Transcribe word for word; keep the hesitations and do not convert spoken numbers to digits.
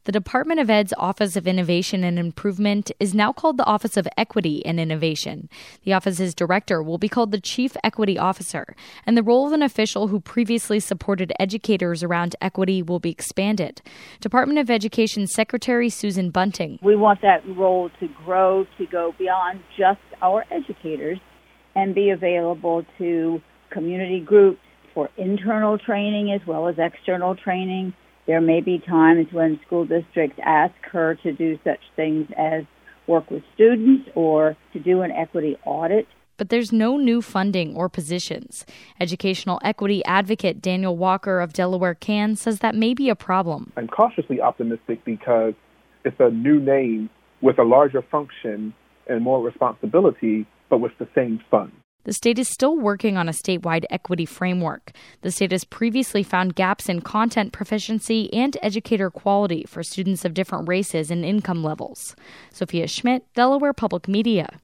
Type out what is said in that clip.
The Department of Ed's Office of Innovation and Improvement is now called the Office of Equity and Innovation. The office's director will be called the Chief Equity Officer, and the role of an official who previously supported educators around equity will be expanded. Department of Education Secretary Susan Bunting. We want that role to grow, to go beyond just our educators and be available to community groups for internal training as well as external training. There may be times when school districts ask her to do such things as work with students or to do an equity audit. But there's no new funding or positions. Educational equity advocate Daniel Walker of Delaware Can says that may be a problem. I'm cautiously optimistic because it's a new name with a larger function and more responsibility, but with the same funds. The state is still working on a statewide equity framework. The state has previously found gaps in content proficiency and educator quality for students of different races and income levels. Sophia Schmidt, Delaware Public Media.